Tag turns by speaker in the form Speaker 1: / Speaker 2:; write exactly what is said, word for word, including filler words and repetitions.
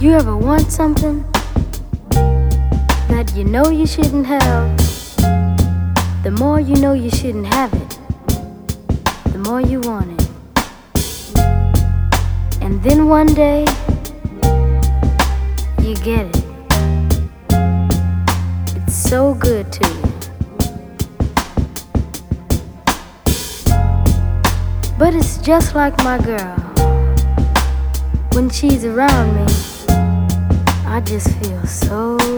Speaker 1: You ever want something that you know you shouldn't have? The more you know you shouldn't have it, the more you want it. And then one day, you get it. It's so good to you. But it's just like my girl. When she's around me, I just feel so